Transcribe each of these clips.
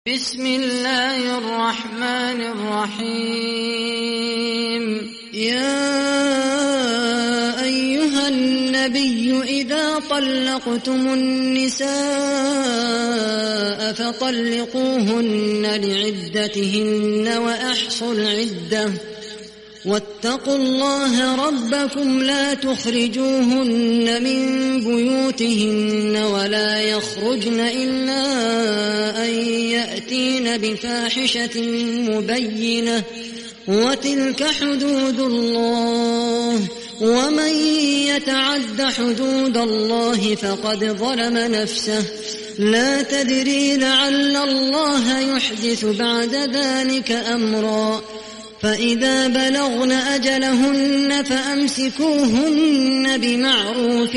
بسم الله الرحمن الرحيم. يا أيها النبي إذا طلقتم النساء فطلقوهن لعدتهن وأحصوا العدة واتقوا الله ربكم لا تخرجوهن من بيوتهن ولا يخرجن إلا أن يأتين بفاحشة مبينة وتلك حدود الله ومن يتعد حدود الله فقد ظلم نفسه لا تدري لعل الله يحدث بعد ذلك أمرا فإذا بلغن أجلهن فأمسكوهن بمعروف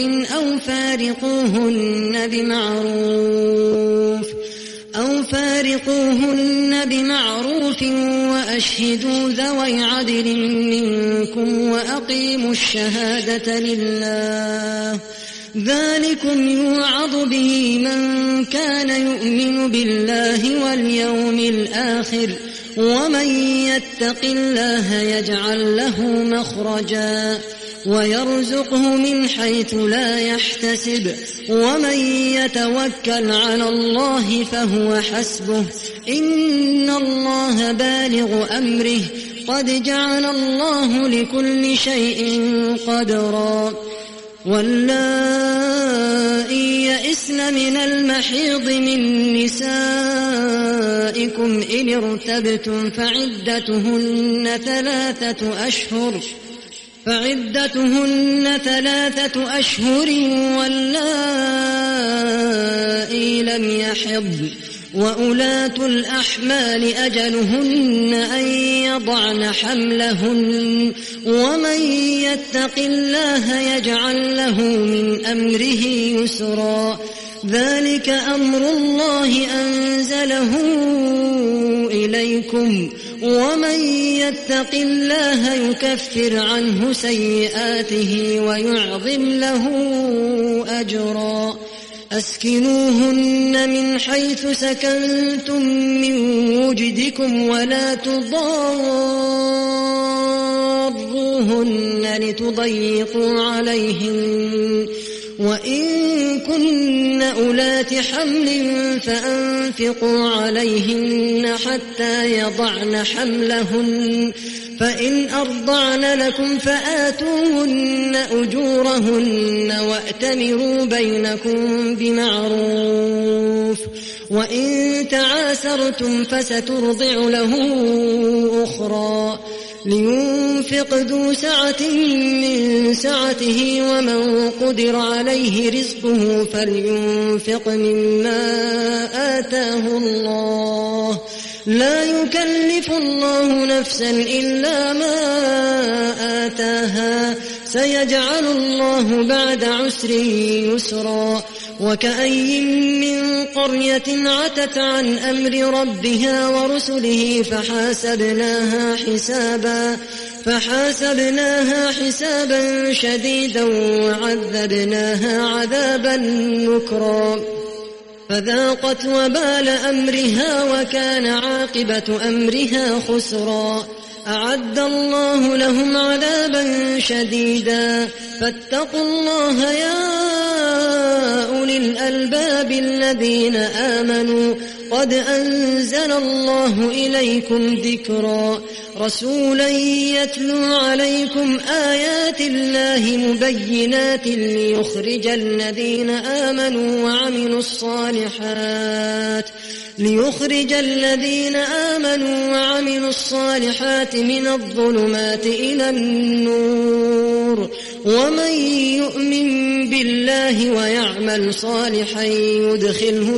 أو فارقوهن بمعروف وأشهدوا ذوي عدل منكم وأقيموا الشهادة لله ذلكم يوعظ به من كان يؤمن بالله واليوم الآخر ومن يتق الله يجعل له مخرجا ويرزقه من حيث لا يحتسب ومن يتوكل على الله فهو حسبه إن الله بالغ أمره قد جعل الله لكل شيء قدرا واللائي يئسن من المحيض من نسائكم إن ارتبتم فعدتهن ثلاثة أشهر واللائي لم يحضن وأولاة الأحمال أجلهن أن يضعن حملهن ومن يتق الله يجعل له من أمره يسرا ذلك أمر الله أنزله إليكم ومن يتق الله يكفر عنه سيئاته ويعظم له أجرا أسكنوهن من حيث سكنتم من وجدكم ولا تضاروهن لتضيقوا عليهن وإن كن أولات حمل فأنفقوا عليهن حتى يضعن حملهن فإن أرضعن لكم فآتوهن أجورهن وأتمروا بينكم بمعروف وإن تعاسرتم فسترضع له أخرى لينفق ذو سعة من سعته ومن قدر عليه رزقه فلينفق مما آتاه الله لا يكلف الله نفسا إلا ما آتاها سيجعل الله بعد عسر يسرا وكأي من قرية عتت عن أمر ربها ورسله فحاسبناها حسابا شديدا وعذبناها عذابا نكرا فذاقت وبال أمرها وكان عاقبة أمرها خسرا أعد الله لهم عذابا شديدا فاتقوا الله يا أولي الألباب الذين آمنوا قد أنزل الله إليكم ذكرا رسولا يتلو عليكم آيات الله مبينات ليخرج الذين آمنوا وعملوا الصالحات من الظلمات إلى النور ومن يؤمن بالله ويعمل صالحا يدخله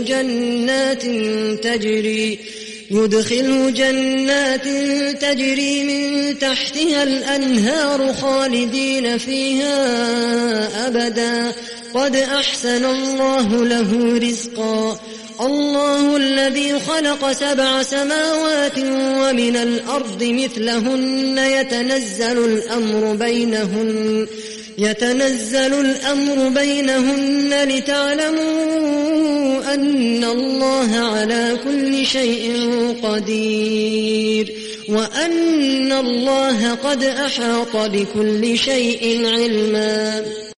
جنات تجري من تحتها الأنهار خالدين فيها أبدا قد أحسن الله له رزقا الله الذي خلق 7 سماوات ومن الأرض مثلهن يتنزل الأمر بينهن لتعلموا أن الله على كل شيء قدير وأن الله قد أحاط بكل شيء علما.